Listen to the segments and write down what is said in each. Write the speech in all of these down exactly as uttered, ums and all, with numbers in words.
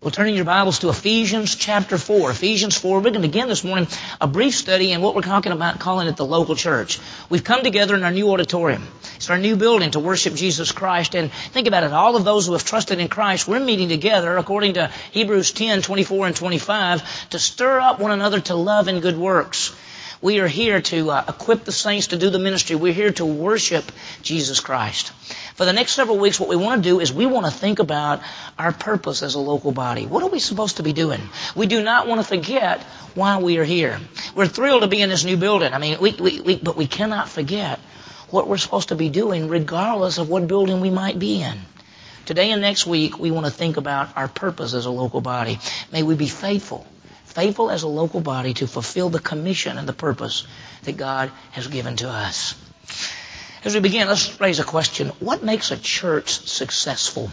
Well, turning your Bibles to Ephesians chapter four. Ephesians four. We're going to begin this morning a brief study in what we're talking about, calling it the local church. We've come together in our new auditorium. It's our new building to worship Jesus Christ. And think about it. All of those who have trusted in Christ, we're meeting together, according to Hebrews ten, twenty-four and twenty-five, to stir up one another to love and good works. We are here to uh, equip the saints to do the ministry. We're here to worship Jesus Christ. For the next several weeks, what we want to do is we want to think about our purpose as a local body. What are we supposed to be doing? We do not want to forget why we are here. We're thrilled to be in this new building. I mean, we, we, we, but we cannot forget what we're supposed to be doing regardless of what building we might be in. Today and next week, we want to think about our purpose as a local body. May we be faithful. Faithful as a local body to fulfill the commission and the purpose that God has given to us. As we begin, let's raise a question. What makes a church successful?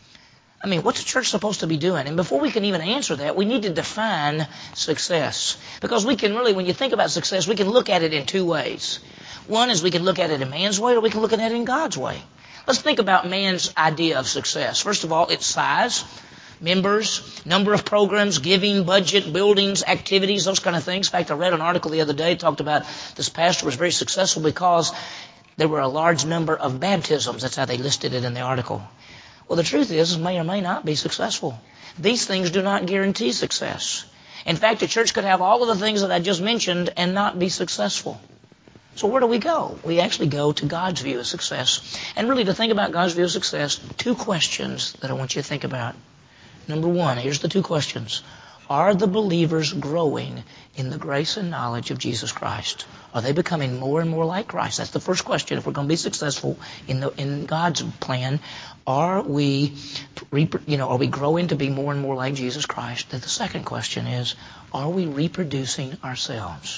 I mean, what's a church supposed to be doing? And before we can even answer that, we need to define success. Because we can really, when you think about success, we can look at it in two ways. One is we can look at it in man's way, or we can look at it in God's way. Let's think about man's idea of success. First of all, its size. Members, number of programs, giving, budget, buildings, activities, those kind of things. In fact, I read an article the other day that talked about this pastor was very successful because there were a large number of baptisms. That's how they listed it in the article. Well, the truth is, it may or may not be successful. These things do not guarantee success. In fact, a church could have all of the things that I just mentioned and not be successful. So where do we go? We actually go to God's view of success. And really, to think about God's view of success, two questions that I want you to think about. Number one, here's the two questions. Are the believers growing in the grace and knowledge of Jesus Christ? Are they becoming more and more like Christ? That's the first question. If we're going to be successful in the in God's plan, are we, you know, are we growing to be more and more like Jesus Christ? Then the second question is, are we reproducing ourselves?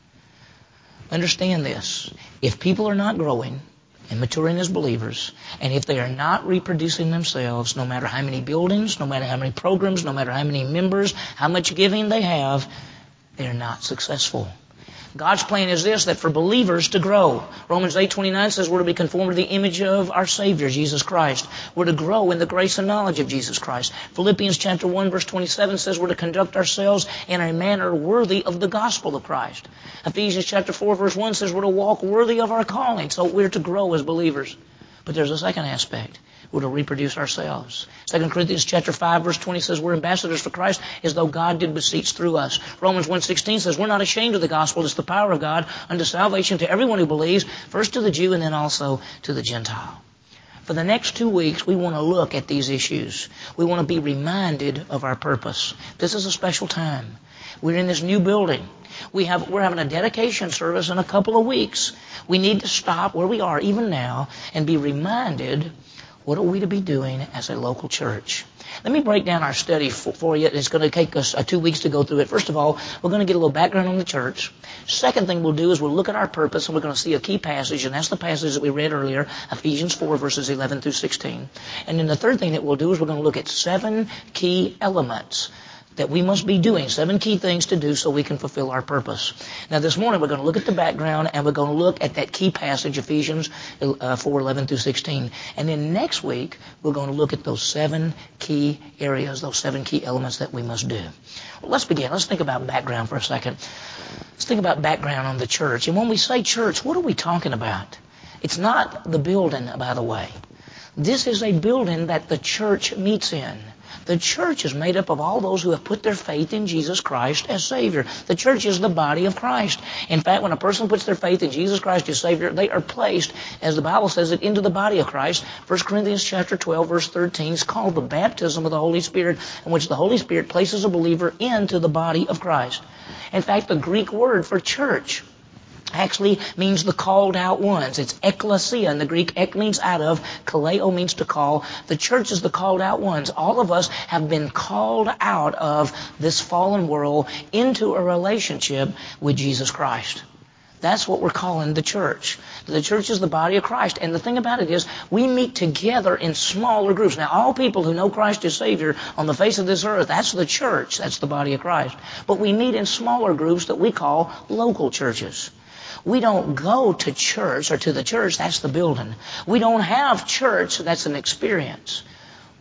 Understand this. If people are not growing and maturing as believers, and if they are not reproducing themselves, no matter how many buildings, no matter how many programs, no matter how many members, how much giving they have, they are not successful. God's plan is this, that for believers to grow. Romans eight twenty-nine says we're to be conformed to the image of our Savior, Jesus Christ. We're to grow in the grace and knowledge of Jesus Christ. Philippians chapter one verse twenty-seven says we're to conduct ourselves in a manner worthy of the gospel of Christ. Ephesians chapter four verse one says we're to walk worthy of our calling. So we're to grow as believers. But there's a second aspect. We're to reproduce ourselves. Second Corinthians chapter five verse twenty says we're ambassadors for Christ as though God did beseech through us. Romans one sixteen says we're not ashamed of the gospel. It's the power of God unto salvation to everyone who believes, first to the Jew and then also to the Gentile. For the next two weeks, we want to look at these issues. We want to be reminded of our purpose. This is a special time. We're in this new building. We have, we're having a dedication service in a couple of weeks. We need to stop where we are even now and be reminded, what are we to be doing as a local church? Let me break down our study for, for you. It's going to take us uh, two weeks to go through it. First of all, we're going to get a little background on the church. Second thing we'll do is we'll look at our purpose, and we're going to see a key passage, and that's the passage that we read earlier, Ephesians four, verses eleven through sixteen. And then the third thing that we'll do is we're going to look at seven key elements that we must be doing, seven key things to do so we can fulfill our purpose. Now this morning we're going to look at the background, and we're going to look at that key passage, Ephesians uh, four, eleven through sixteen. And then next week we're going to look at those seven key areas, those seven key elements that we must do. Well, let's begin. Let's think about background for a second. Let's think about background on the church. And when we say church, what are we talking about? It's not the building, by the way. This is a building that the church meets in. The church is made up of all those who have put their faith in Jesus Christ as Savior. The church is the body of Christ. In fact, when a person puts their faith in Jesus Christ as Savior, they are placed, as the Bible says it, into the body of Christ. First Corinthians chapter twelve, verse thirteen is called the baptism of the Holy Spirit, in which the Holy Spirit places a believer into the body of Christ. In fact, the Greek word for church actually means the called out ones. It's ekklesia in the Greek. Ek means out of. Kaleo means to call. The church is the called out ones. All of us have been called out of this fallen world into a relationship with Jesus Christ. That's what we're calling the church. The church is the body of Christ. And the thing about it is, we meet together in smaller groups. Now, all people who know Christ as Savior on the face of this earth, that's the church. That's the body of Christ. But we meet in smaller groups that we call local churches. We don't go to church or to the church, that's the building. We don't have church, that's an experience.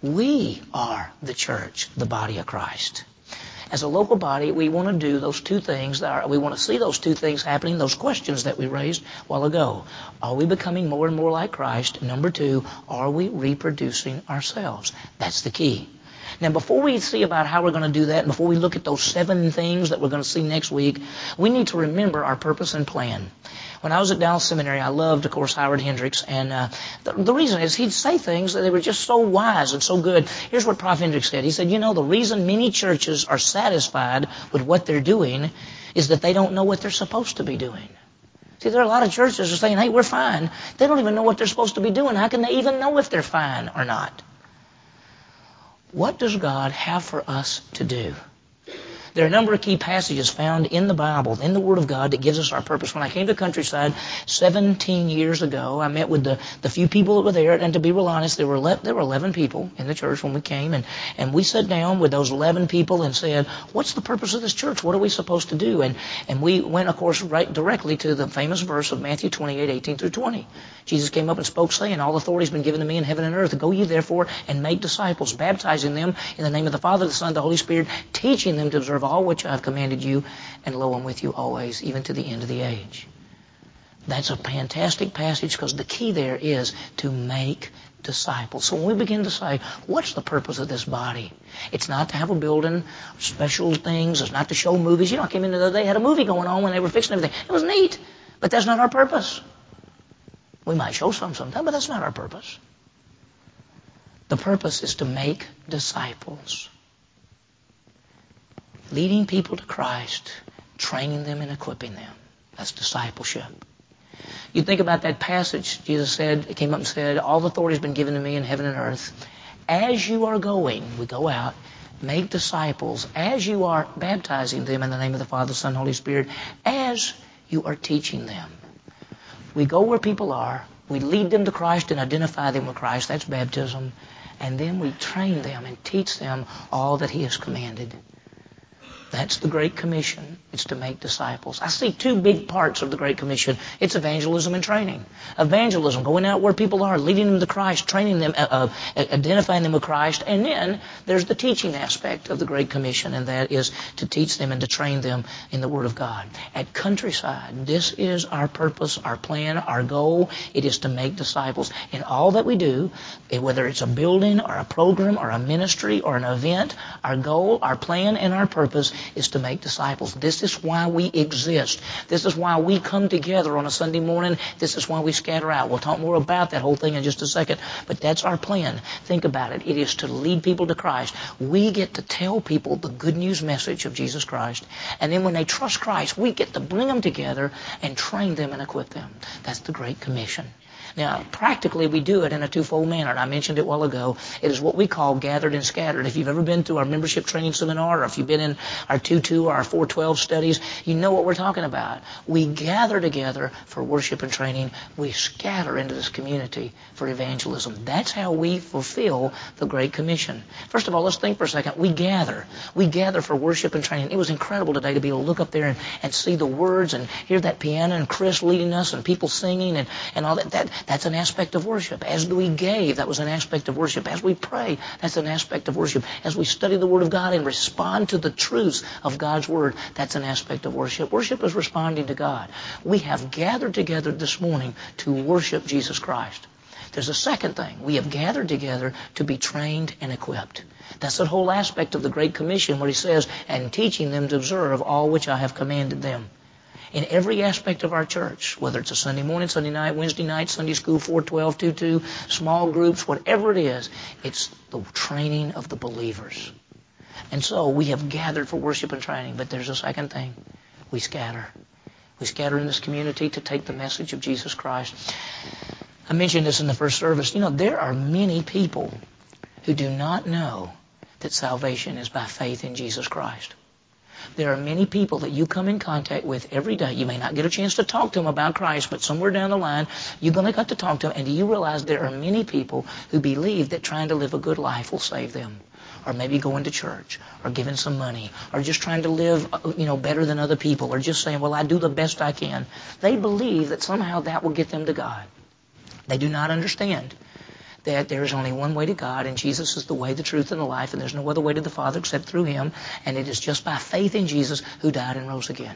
We are the church, the body of Christ. As a local body, we want to do those two things. That are, we want to see those two things happening, those questions that we raised a while ago. Are we becoming more and more like Christ? Number two, are we reproducing ourselves? That's the key. Now, before we see about how we're going to do that, and before we look at those seven things that we're going to see next week, we need to remember our purpose and plan. When I was at Dallas Seminary, I loved, of course, Howard Hendricks. And uh, the, the reason is he'd say things that they were just so wise and so good. Here's what Prof Hendricks said. He said, you know, the reason many churches are satisfied with what they're doing is that they don't know what they're supposed to be doing. See, there are a lot of churches that are saying, hey, we're fine. They don't even know what they're supposed to be doing. How can they even know if they're fine or not? What does God have for us to do? There are a number of key passages found in the Bible, in the Word of God, that gives us our purpose. When I came to Countryside seventeen years ago, I met with the, the few people that were there, and to be real honest, there were ele- there were eleven people in the church when we came, and, and we sat down with those eleven people and said, what's the purpose of this church? What are we supposed to do? And and we went, of course, right directly to the famous verse of Matthew twenty-eight, eighteen through twenty. Jesus came up and spoke, saying, all authority has been given to me in heaven and earth. Go ye therefore and make disciples, baptizing them in the name of the Father, the Son, and the Holy Spirit, teaching them to observe all which I have commanded you, and lo, I'm with you always, even to the end of the age. That's a fantastic passage because the key there is to make disciples. So when we begin to say, what's the purpose of this body? It's not to have a building, special things. It's not to show movies. You know, I came in the other day, had a movie going on when they were fixing everything. It was neat, but that's not our purpose. We might show some sometime, but that's not our purpose. The purpose is to make disciples. Leading people to Christ, training them and equipping them. That's discipleship. You think about that passage. Jesus said, he came up and said, all authority has been given to me in heaven and earth. As you are going, we go out, make disciples. As you are baptizing them in the name of the Father, Son, Holy Spirit. As you are teaching them. We go where people are. We lead them to Christ and identify them with Christ. That's baptism. And then we train them and teach them all that He has commanded. That's the Great Commission. It's to make disciples. I see two big parts of the Great Commission. It's evangelism and training. Evangelism, going out where people are, leading them to Christ, training them, uh, uh, identifying them with Christ. And then there's the teaching aspect of the Great Commission, and that is to teach them and to train them in the Word of God. At Countryside, this is our purpose, our plan, our goal. It is to make disciples. In all that we do, whether it's a building or a program or a ministry or an event, our goal, our plan, and our purpose is to make disciples. This is why we exist. This is why we come together on a Sunday morning. This is why we scatter out. We'll talk more about that whole thing in just a second. But that's our plan. Think about it. It is to lead people to Christ. We get to tell people the good news message of Jesus Christ. And then when they trust Christ, we get to bring them together and train them and equip them. That's the Great Commission. Now, practically, we do it in a twofold manner, and I mentioned it a while ago. It is what we call gathered and scattered. If you've ever been to our membership training seminar, or if you've been in our two two or our four twelve studies, you know what we're talking about. We gather together for worship and training. We scatter into this community for evangelism. That's how we fulfill the Great Commission. First of all, let's think for a second. We gather. We gather for worship and training. It was incredible today to be able to look up there and, and see the words and hear that piano and Chris leading us and people singing and, and all that. that That's an aspect of worship. As we gave, that was an aspect of worship. As we pray, that's an aspect of worship. As we study the Word of God and respond to the truths of God's Word, that's an aspect of worship. Worship is responding to God. We have gathered together this morning to worship Jesus Christ. There's a second thing. We have gathered together to be trained and equipped. That's the whole aspect of the Great Commission where He says, and teaching them to observe all which I have commanded them. In every aspect of our church, whether it's a Sunday morning, Sunday night, Wednesday night, Sunday school, four twelve, two two, small groups, whatever it is, it's the training of the believers. And so we have gathered for worship and training, but there's a second thing. We scatter. We scatter in this community to take the message of Jesus Christ. I mentioned this in the first service. You know, there are many people who do not know that salvation is by faith in Jesus Christ. There are many people that you come in contact with every day. You may not get a chance to talk to them about Christ, but somewhere down the line, you're going to get to talk to them. And do you realize there are many people who believe that trying to live a good life will save them? Or maybe going to church, or giving some money, or just trying to live, you know, better than other people, or just saying, well, I do the best I can. They believe that somehow that will get them to God. They do not understand that there is only one way to God, and Jesus is the way, the truth, and the life, and there's no other way to the Father except through Him, and it is just by faith in Jesus who died and rose again.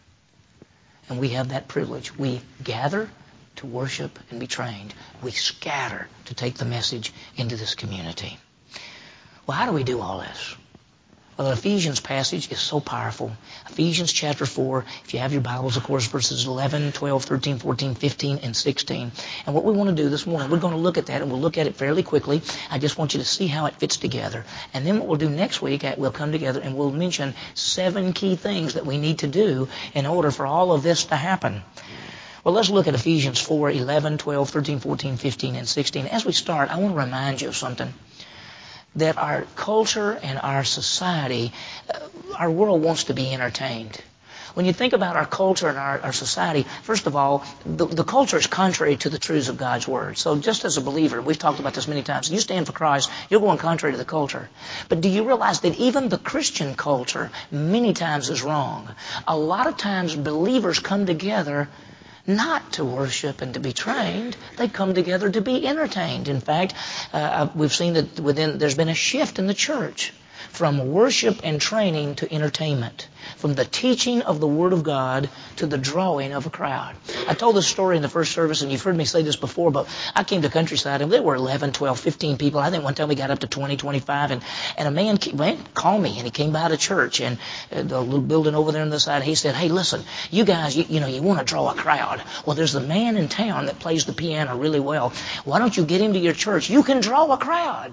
And we have that privilege. We gather to worship and be trained. We scatter to take the message into this community. Well, how do we do all this? Well, the Ephesians passage is so powerful. Ephesians chapter four, if you have your Bibles, of course, verses eleven, twelve, thirteen, fourteen, fifteen, and sixteen. And what we want to do this morning, we're going to look at that, and we'll look at it fairly quickly. I just want you to see how it fits together. And then what we'll do next week, we'll come together and we'll mention seven key things that we need to do in order for all of this to happen. Well, let's look at Ephesians four, eleven, twelve, thirteen, fourteen, fifteen, and sixteen. As we start, I want to remind you of something. That our culture and our society, uh, our world wants to be entertained. When you think about our culture and our, our society, first of all, the, the culture is contrary to the truths of God's Word. So just as a believer, we've talked about this many times, you stand for Christ, you're going contrary to the culture. But do you realize that even the Christian culture many times is wrong? A lot of times believers come together not to worship and to be trained. They come together to be entertained. In fact, uh, we've seen that within there's been a shift in the church from worship and training to entertainment, from the teaching of the Word of God to the drawing of a crowd. I told this story in the first service, and you've heard me say this before, but I came to Countryside, and there were eleven, twelve, fifteen people. I think one time we got up to twenty, twenty-five, and, and a man, man called me, and he came by the church, and uh, the little building over there on the side, he said, hey, listen, you guys, you, you know, you want to draw a crowd. Well, there's a man in town that plays the piano really well. Why don't you get him to your church? You can draw a crowd.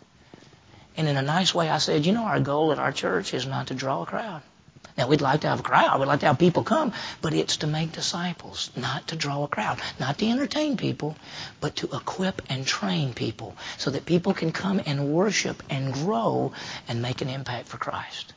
And in a nice way, I said, you know, our goal at our church is not to draw a crowd. Now, we'd like to have a crowd. We'd like to have people come. But it's to make disciples, not to draw a crowd. Not to entertain people, but to equip and train people so that people can come and worship and grow and make an impact for Christ.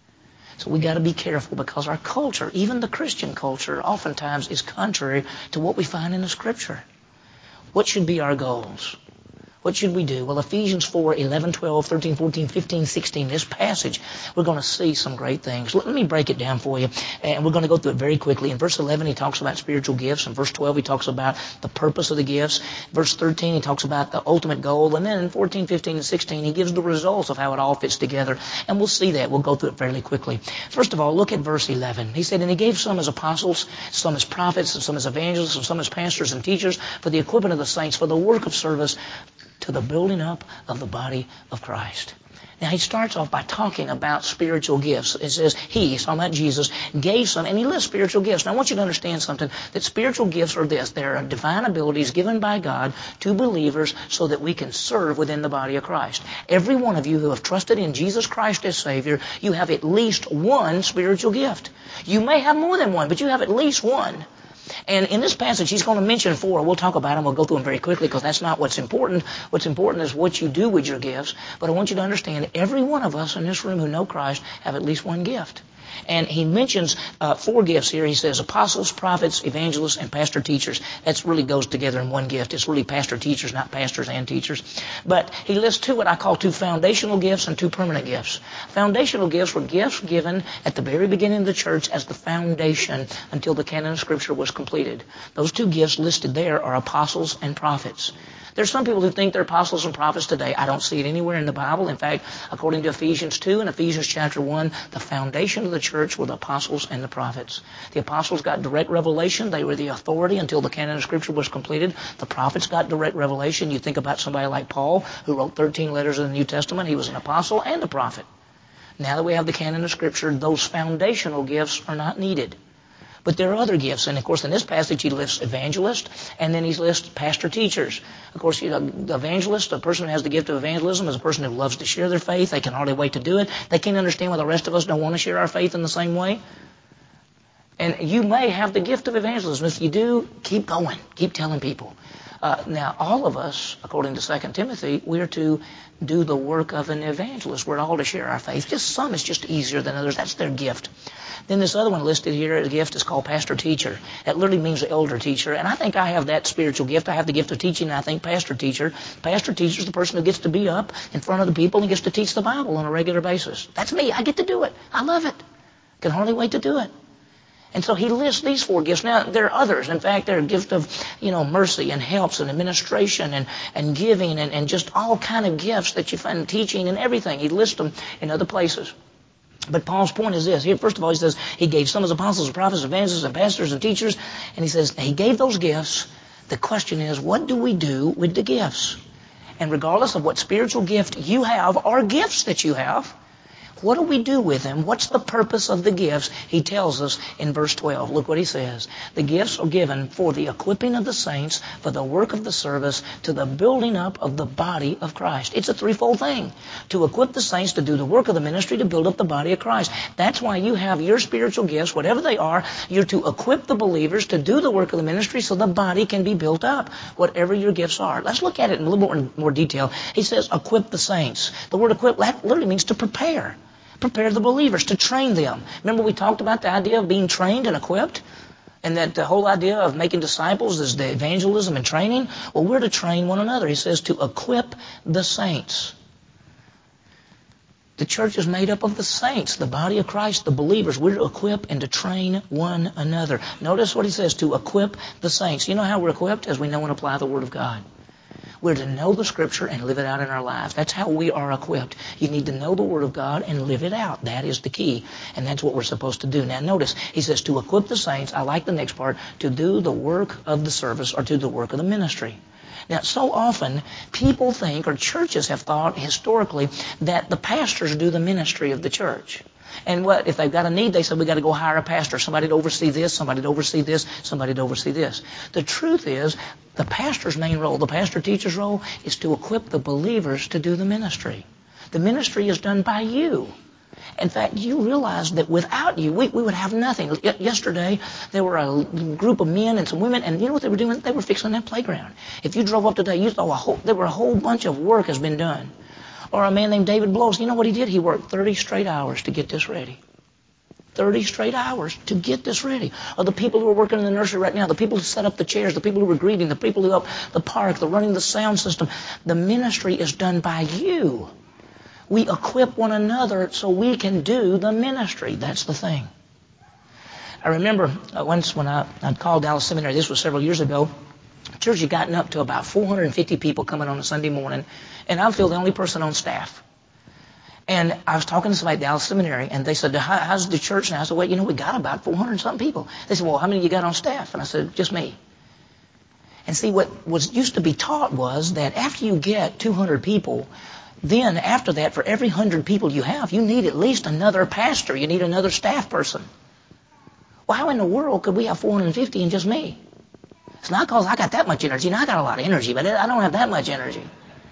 So we got to be careful because our culture, even the Christian culture, oftentimes is contrary to what we find in the Scripture. What should be our goals? What should we do? Well, Ephesians four, eleven, twelve, thirteen, fourteen, fifteen, sixteen, this passage, we're going to see some great things. Let me break it down for you, and we're going to go through it very quickly. In verse eleven, he talks about spiritual gifts. In verse twelve, he talks about the purpose of the gifts. Verse thirteen, he talks about the ultimate goal. And then in fourteen, fifteen, and sixteen, he gives the results of how it all fits together. And we'll see that. We'll go through it fairly quickly. First of all, look at verse eleven. He said, and he gave some as apostles, some as prophets, and some as evangelists, and some as pastors and teachers for the equipping of the saints, for the work of service, to the building up of the body of Christ. Now, he starts off by talking about spiritual gifts. It says he, he's talking about Jesus, gave some, and he lists spiritual gifts. Now, I want you to understand something, that spiritual gifts are this. They're divine abilities given by God to believers so that we can serve within the body of Christ. Every one of you who have trusted in Jesus Christ as Savior, you have at least one spiritual gift. You may have more than one, but you have at least one. And in this passage, he's going to mention four. We'll talk about them. We'll go through them very quickly because that's not what's important. What's important is what you do with your gifts. But I want you to understand every one of us in this room who know Christ have at least one gift. And he mentions uh, four gifts here. He says apostles, prophets, evangelists, and pastor teachers. That really goes together in one gift. It's really pastor teachers, not pastors and teachers. But he lists two what I call two foundational gifts and two permanent gifts. Foundational gifts were gifts given at the very beginning of the church as the foundation until the canon of Scripture was completed. Those two gifts listed there are apostles and prophets. There's some people who think they're apostles and prophets today. I don't see it anywhere in the Bible. In fact, according to Ephesians two and Ephesians chapter one, the foundation of the church were the apostles and the prophets. The apostles got direct revelation. They were the authority until the canon of Scripture was completed. The prophets got direct revelation. You think about somebody like Paul, who wrote thirteen letters of the New Testament. He was an apostle and a prophet. Now that we have the canon of Scripture, those foundational gifts are not needed. But there are other gifts. And, of course, in this passage, he lists evangelists, and then he lists pastor-teachers. Of course, you know, the evangelist, the person who has the gift of evangelism, is a person who loves to share their faith. They can hardly wait to do it. They can't understand why the rest of us don't want to share our faith in the same way. And you may have the gift of evangelism. If you do, keep going. Keep telling people. Uh, now, all of us, according to Second Timothy, we are to do the work of an evangelist. We're all to share our faith. Just some is just easier than others. That's their gift. Then this other one listed here, the gift is called pastor-teacher. That literally means the elder teacher. And I think I have that spiritual gift. I have the gift of teaching, and I think pastor-teacher. Pastor-teacher is the person who gets to be up in front of the people and gets to teach the Bible on a regular basis. That's me. I get to do it. I love it. Can hardly wait to do it. And so he lists these four gifts. Now, there are others. In fact, there are gifts of, you know, mercy and helps and administration and, and giving and, and just all kind of gifts that you find in teaching and everything. He lists them in other places. But Paul's point is this. Here, first of all, he says he gave some as apostles, prophets, evangelists, and pastors and teachers. And he says he gave those gifts. The question is, what do we do with the gifts? And regardless of what spiritual gift you have or gifts that you have, what do we do with them? What's the purpose of the gifts? He tells us in verse twelve. Look what he says. The gifts are given for the equipping of the saints, for the work of the service, to the building up of the body of Christ. It's a threefold thing. To equip the saints to do the work of the ministry, to build up the body of Christ. That's why you have your spiritual gifts, whatever they are. You're to equip the believers to do the work of the ministry so the body can be built up, whatever your gifts are. Let's look at it in a little more, more detail. He says equip the saints. The word equip literally means to prepare. Prepare the believers, to train them. Remember we talked about the idea of being trained and equipped? And that the whole idea of making disciples is the evangelism and training? Well, we're to train one another. He says to equip the saints. The church is made up of the saints, the body of Christ, the believers. We're to equip and to train one another. Notice what he says, to equip the saints. You know how we're equipped? As we know and apply the Word of God. We're to know the Scripture and live it out in our lives. That's how we are equipped. You need to know the Word of God and live it out. That is the key. And that's what we're supposed to do. Now notice, he says to equip the saints, I like the next part, to do the work of the service or to do the work of the ministry. Now, so often, people think, or churches have thought historically, that the pastors do the ministry of the church. And what if they've got a need, they say, we've got to go hire a pastor, somebody to oversee this, somebody to oversee this, somebody to oversee this. The truth is, the pastor's main role, the pastor-teacher's role, is to equip the believers to do the ministry. The ministry is done by you. In fact, you realize that without you, we, we would have nothing. Y- yesterday, there were a group of men and some women, and you know what they were doing? They were fixing that playground. If you drove up today, you saw a whole, there were a whole bunch of work has been done. Or a man named David Blows, you know what he did? He worked thirty straight hours to get this ready. thirty straight hours to get this ready. Or the people who are working in the nursery right now, the people who set up the chairs, the people who are greeting, the people who help the park, the running the sound system. The ministry is done by you. We equip one another so we can do the ministry. That's the thing. I remember uh, once when I, I called Dallas Seminary, this was several years ago, church had gotten up to about four hundred fifty people coming on a Sunday morning, and I feel the only person on staff. And I was talking to somebody at Dallas Seminary, and they said, How, how's the church now? I said, well, you know, we got about four hundred something people. They said, well, how many you got on staff? And I said, just me. And see, what was used to be taught was that after you get two hundred people, then after that, for every one hundred people you have, you need at least another pastor. You need another staff person. Well, how in the world could we have four hundred fifty and just me? It's not because I got that much energy. Now, I got a lot of energy, but I don't have that much energy.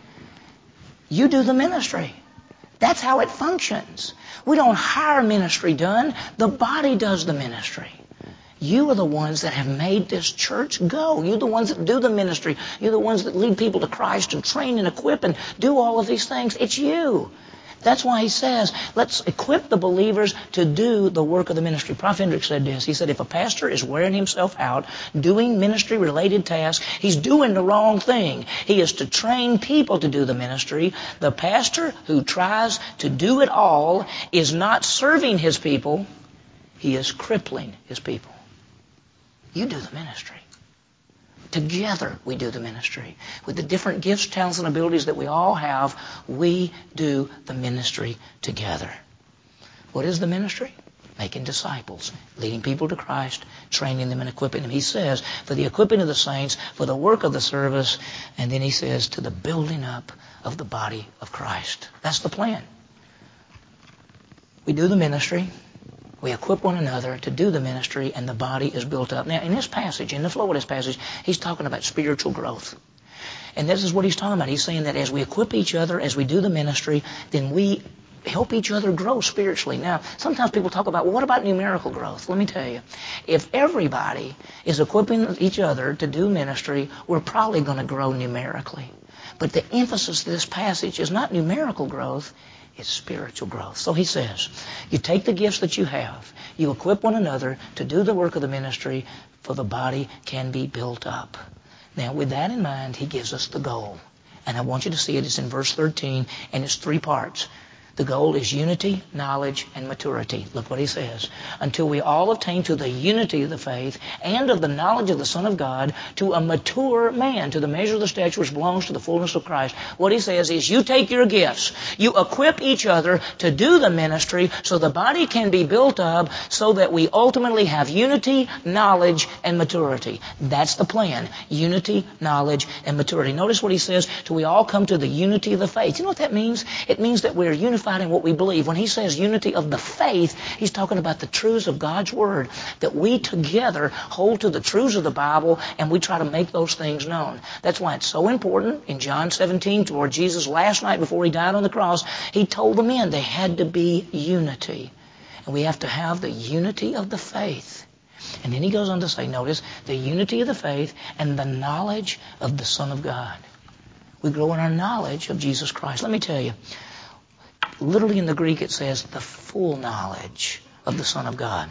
You do the ministry. That's how it functions. We don't hire ministry done. The body does the ministry. You are the ones that have made this church go. You're the ones that do the ministry. You're the ones that lead people to Christ and train and equip and do all of these things. It's you. That's why he says, let's equip the believers to do the work of the ministry. Prophet Hendricks said this. He said, if a pastor is wearing himself out doing ministry-related tasks, he's doing the wrong thing. He is to train people to do the ministry. The pastor who tries to do it all is not serving his people. He is crippling his people. You do the ministry. Together we do the ministry. With the different gifts, talents, and abilities that we all have, we do the ministry together. What is the ministry? Making disciples, leading people to Christ, training them and equipping them. He says, for the equipping of the saints, for the work of the service, and then he says, to the building up of the body of Christ. That's the plan. We do the ministry. We equip one another to do the ministry, and the body is built up. Now, in this passage, in the flow of this passage, he's talking about spiritual growth. And this is what he's talking about. He's saying that as we equip each other, as we do the ministry, then we help each other grow spiritually. Now, sometimes people talk about, well, what about numerical growth? Let me tell you, if everybody is equipping each other to do ministry, we're probably going to grow numerically. But the emphasis of this passage is not numerical growth, it's spiritual growth. So he says, you take the gifts that you have, you equip one another to do the work of the ministry, for the body can be built up. Now, with that in mind, he gives us the goal. And I want you to see it. It's in verse thirteen, and it's three parts. The goal is unity, knowledge, and maturity. Look what he says. Until we all attain to the unity of the faith and of the knowledge of the Son of God, to a mature man, to the measure of the stature which belongs to the fullness of Christ. What he says is you take your gifts, you equip each other to do the ministry so the body can be built up so that we ultimately have unity, knowledge, and maturity. That's the plan. Unity, knowledge, and maturity. Notice what he says, till we all come to the unity of the faith. You know what that means? It means that we're unified in what we believe. When he says unity of the faith, he's talking about the truths of God's Word, that we together hold to the truths of the Bible and we try to make those things known. That's why it's so important. In John seventeen, toward Jesus' last night before he died on the cross, he told the men they had to be unity. And we have to have the unity of the faith. And then he goes on to say, notice, the unity of the faith and the knowledge of the Son of God. We grow in our knowledge of Jesus Christ. Let me tell you, literally in the Greek it says the full knowledge of the Son of God.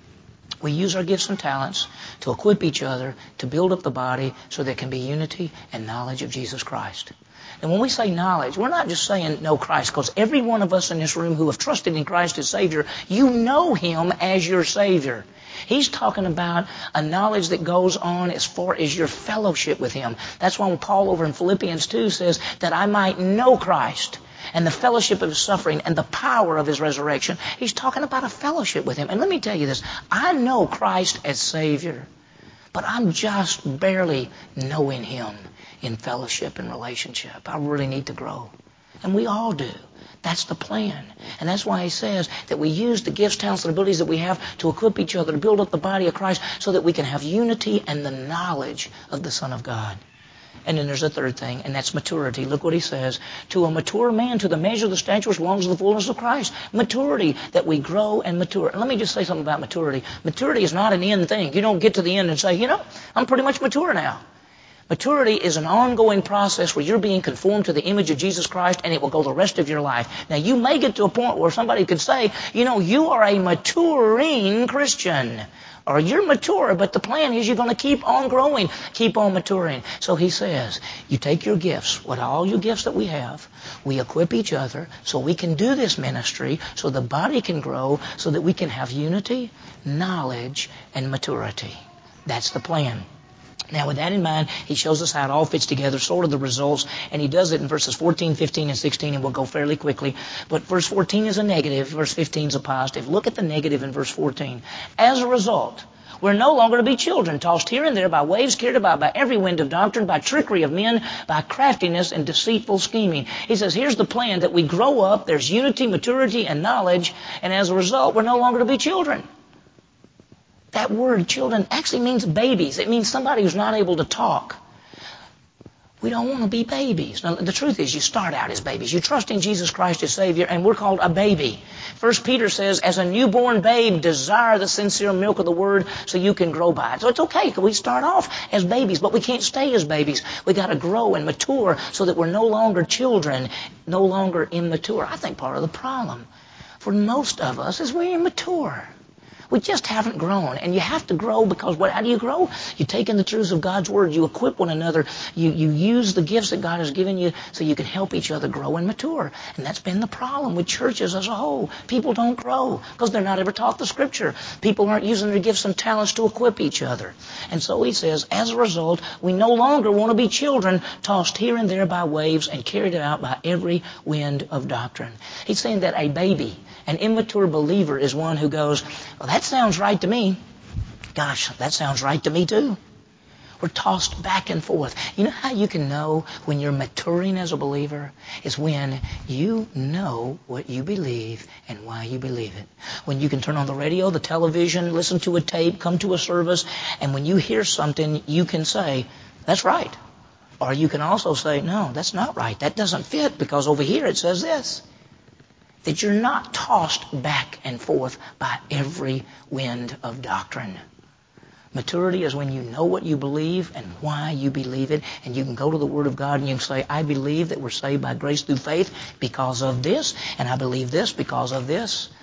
We use our gifts and talents to equip each other, to build up the body so there can be unity and knowledge of Jesus Christ. And when we say knowledge, we're not just saying know Christ, because every one of us in this room who have trusted in Christ as Savior, you know Him as your Savior. He's talking about a knowledge that goes on as far as your fellowship with Him. That's why Paul over in Philippians two says that I might know Christ and the fellowship of His suffering and the power of His resurrection. He's talking about a fellowship with Him. And let me tell you this, I know Christ as Savior, but I'm just barely knowing Him in fellowship and relationship. I really need to grow. And we all do. That's the plan. And that's why he says that we use the gifts, talents, and abilities that we have to equip each other, to build up the body of Christ so that we can have unity and the knowledge of the Son of God. And then there's a third thing, and that's maturity. Look what he says. To a mature man, to the measure of the stature which belongs to the fullness of Christ. Maturity, that we grow and mature. And let me just say something about maturity. Maturity is not an end thing. You don't get to the end and say, you know, I'm pretty much mature now. Maturity is an ongoing process where you're being conformed to the image of Jesus Christ, and it will go the rest of your life. Now, you may get to a point where somebody could say, you know, you are a maturing Christian. Or you're mature, but the plan is you're going to keep on growing, keep on maturing. So he says, you take your gifts, what all your gifts that we have, we equip each other so we can do this ministry, so the body can grow, so that we can have unity, knowledge, and maturity. That's the plan. Now, with that in mind, he shows us how it all fits together, sort of the results, and he does it in verses fourteen, fifteen, and sixteen, and we'll go fairly quickly. But verse fourteen is a negative, verse fifteen is a positive. Look at the negative in verse fourteen. As a result, we're no longer to be children, tossed here and there by waves, carried about by every wind of doctrine, by trickery of men, by craftiness and deceitful scheming. He says, here's the plan, that we grow up, there's unity, maturity, and knowledge, and as a result, we're no longer to be children. That word, children, actually means babies. It means somebody who's not able to talk. We don't want to be babies. Now, the truth is, you start out as babies. You trust in Jesus Christ as Savior, and we're called a baby. First Peter says, as a newborn babe, desire the sincere milk of the Word so you can grow by it. So it's okay. We start off as babies, but we can't stay as babies. We got to grow and mature so that we're no longer children, no longer immature. I think part of the problem for most of us is we're immature. We just haven't grown. And you have to grow because what? How do you grow? You take in the truths of God's Word. You equip one another. You, you use the gifts that God has given you so you can help each other grow and mature. And that's been the problem with churches as a whole. People don't grow because they're not ever taught the Scripture. People aren't using their gifts and talents to equip each other. And so he says, as a result, we no longer want to be children tossed here and there by waves and carried about by every wind of doctrine. He's saying that a baby, an immature believer, is one who goes, well, that sounds right to me. Gosh, that sounds right to me too. We're tossed back and forth. You know how you can know when you're maturing as a believer? Is when you know what you believe and why you believe it. When you can turn on the radio, the television, listen to a tape, come to a service, and when you hear something, you can say, that's right. Or you can also say, no, that's not right. That doesn't fit because over here it says this. That you're not tossed back and forth by every wind of doctrine. Maturity is when you know what you believe and why you believe it, and you can go to the Word of God and you can say, I believe that we're saved by grace through faith because of this, and I believe this because of this.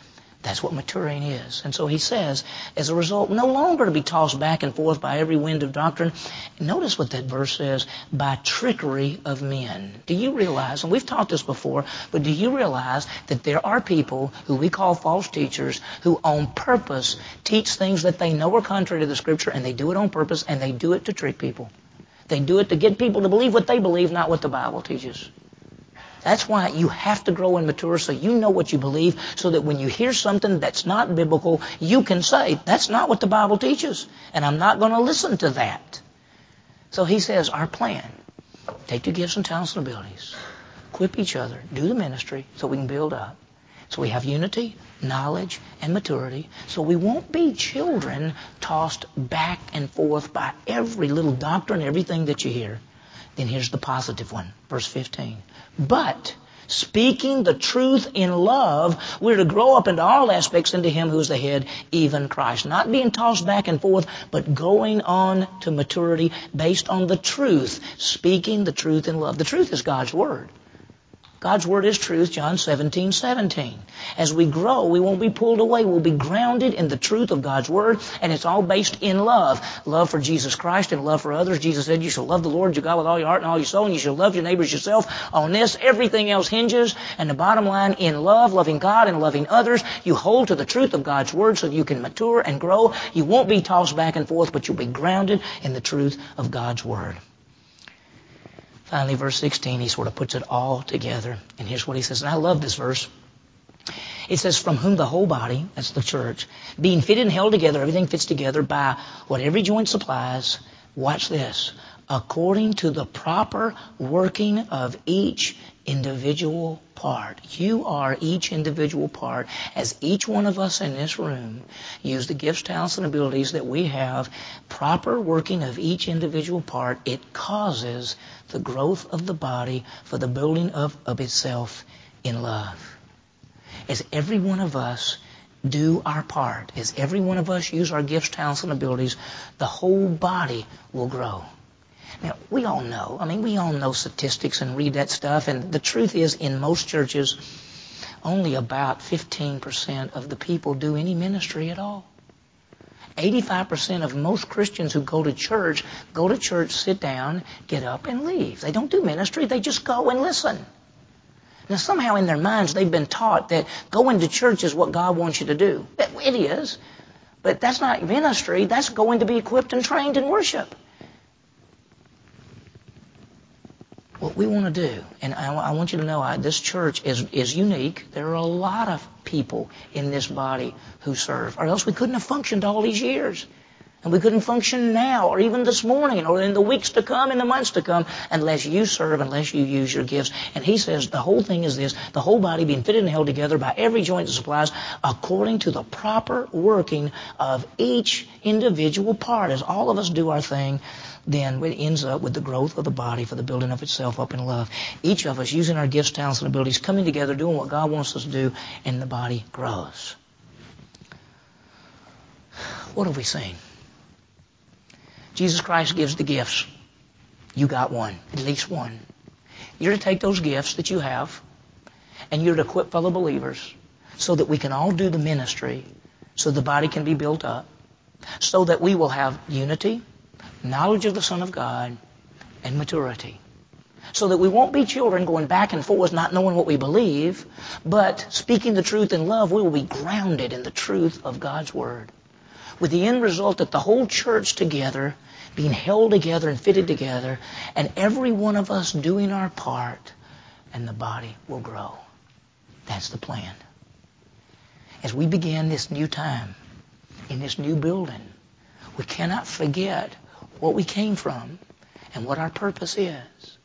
That's what maturing is. And so he says, as a result, no longer to be tossed back and forth by every wind of doctrine. Notice what that verse says, by trickery of men. Do you realize, and we've taught this before, but do you realize that there are people who we call false teachers who on purpose teach things that they know are contrary to the Scripture, and they do it on purpose, and they do it to trick people. They do it to get people to believe what they believe, not what the Bible teaches. That's why you have to grow and mature so you know what you believe, so that when you hear something that's not biblical, you can say, that's not what the Bible teaches, and I'm not going to listen to that. So he says, our plan, take your gifts and talents and abilities, equip each other, do the ministry so we can build up. So we have unity, knowledge, and maturity, so we won't be children tossed back and forth by every little doctrine, everything that you hear. Then here's the positive one, verse fifteen. But speaking the truth in love, we're to grow up into all aspects into Him who is the head, even Christ. Not being tossed back and forth, but going on to maturity based on the truth. Speaking the truth in love. The truth is God's Word. God's Word is truth, John seventeen seventeen. As we grow, we won't be pulled away. We'll be grounded in the truth of God's Word, and it's all based in love. Love for Jesus Christ and love for others. Jesus said you shall love the Lord your God with all your heart and all your soul, and you shall love your neighbors yourself. On this, everything else hinges, and the bottom line, in love, loving God and loving others, you hold to the truth of God's Word so you can mature and grow. You won't be tossed back and forth, but you'll be grounded in the truth of God's Word. Finally, verse sixteen, he sort of puts it all together. And here's what he says. And I love this verse. It says, from whom the whole body, that's the church, being fitted and held together, everything fits together by what every joint supplies. Watch this. According to the proper working of each individual part. You are each individual part. As each one of us in this room use the gifts, talents, and abilities that we have, proper working of each individual part, it causes the growth of the body for the building of, of itself in love. As every one of us do our part, as every one of us use our gifts, talents, and abilities, the whole body will grow. Now, we all know, I mean, we all know statistics and read that stuff, and the truth is, in most churches, only about fifteen percent of the people do any ministry at all. eighty-five percent of most Christians who go to church, go to church, sit down, get up, and leave. They don't do ministry, they just go and listen. Now, somehow in their minds, they've been taught that going to church is what God wants you to do. It is, but that's not ministry, that's going to be equipped and trained in worship. What we want to do, and I, I want you to know, I, this church is, is unique. There are a lot of people in this body who serve, or else we couldn't have functioned all these years. And we couldn't function now, or even this morning, or in the weeks to come, in the months to come, unless you serve, unless you use your gifts. And he says the whole thing is this, the whole body being fitted and held together by every joint that supplies, according to the proper working of each individual part. As all of us do our thing, then it ends up with the growth of the body for the building of itself up in love. Each of us using our gifts, talents, and abilities, coming together, doing what God wants us to do, and the body grows. What have we seen? Jesus Christ gives the gifts. You got one, at least one. You're to take those gifts that you have, and you're to equip fellow believers so that we can all do the ministry, so the body can be built up, so that we will have unity, knowledge of the Son of God, and maturity. So that we won't be children going back and forth not knowing what we believe, but speaking the truth in love, we will be grounded in the truth of God's Word. With the end result that the whole church together, being held together and fitted together, and every one of us doing our part, and the body will grow. That's the plan. As we begin this new time, in this new building, we cannot forget what we came from and what our purpose is.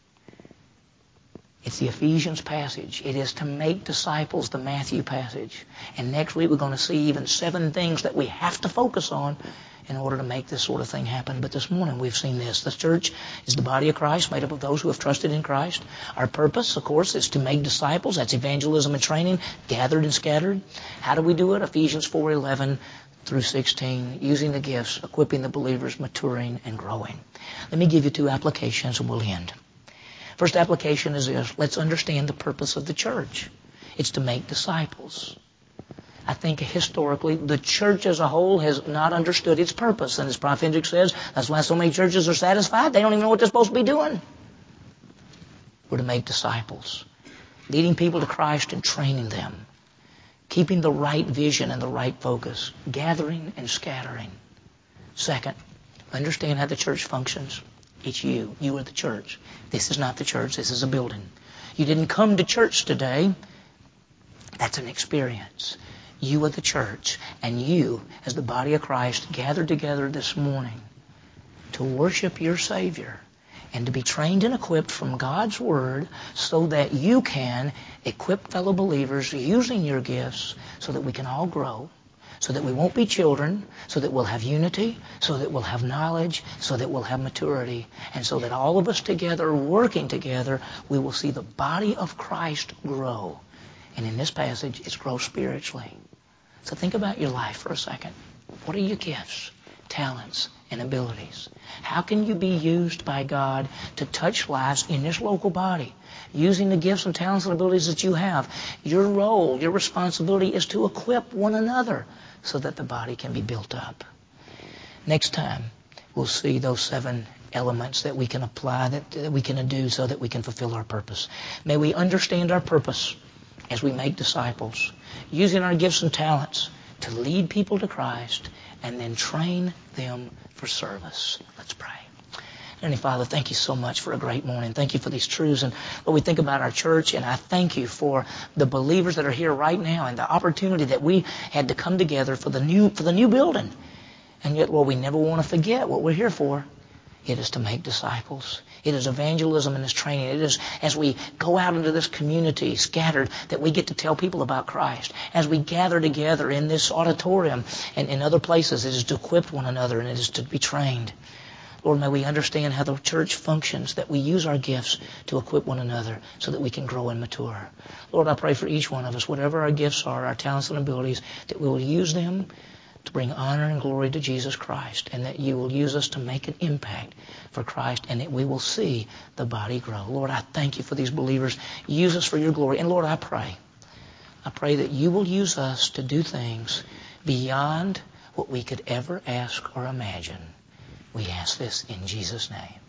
It's the Ephesians passage. It is to make disciples, the Matthew passage. And next week we're going to see even seven things that we have to focus on in order to make this sort of thing happen. But this morning we've seen this. The church is the body of Christ, made up of those who have trusted in Christ. Our purpose, of course, is to make disciples. That's evangelism and training, gathered and scattered. How do we do it? Ephesians four eleven through sixteen, using the gifts, equipping the believers, maturing and growing. Let me give you two applications and we'll end. First application is this. Let's understand the purpose of the church. It's to make disciples. I think historically the church as a whole has not understood its purpose. And as Prophet Hendricks says, that's why so many churches are satisfied. They don't even know what they're supposed to be doing. We're to make disciples, leading people to Christ and training them, keeping the right vision and the right focus, gathering and scattering. Second, understand how the church functions. It's you. You are the church. This is not the church. This is a building. You didn't come to church today. That's an experience. You are the church, and you, as the body of Christ, gathered together this morning to worship your Savior and to be trained and equipped from God's Word so that you can equip fellow believers using your gifts so that we can all grow, so that we won't be children, so that we'll have unity, so that we'll have knowledge, so that we'll have maturity, and so that all of us together, working together, we will see the body of Christ grow. And in this passage, it's grow spiritually. So think about your life for a second. What are your gifts, talents, and abilities? How can you be used by God to touch lives in this local body? Using the gifts and talents and abilities that you have. Your role, your responsibility is to equip one another so that the body can be built up. Next time, we'll see those seven elements that we can apply, that, that we can do so that we can fulfill our purpose. May we understand our purpose as we make disciples, using our gifts and talents to lead people to Christ and then train them for service. Let's pray. Heavenly Father, thank you so much for a great morning. Thank you for these truths. And Lord, we think about our church, and I thank you for the believers that are here right now and the opportunity that we had to come together for the new for the new building. And yet, Lord, we never want to forget what we're here for. It is to make disciples. It is evangelism and it's training. It is as we go out into this community scattered that we get to tell people about Christ. As we gather together in this auditorium and in other places, it is to equip one another and it is to be trained. Lord, may we understand how the church functions, that we use our gifts to equip one another so that we can grow and mature. Lord, I pray for each one of us, whatever our gifts are, our talents and abilities, that we will use them to bring honor and glory to Jesus Christ, and that you will use us to make an impact for Christ, and that we will see the body grow. Lord, I thank you for these believers. Use us for your glory. And Lord, I pray, I pray that you will use us to do things beyond what we could ever ask or imagine. We ask this in Jesus' name.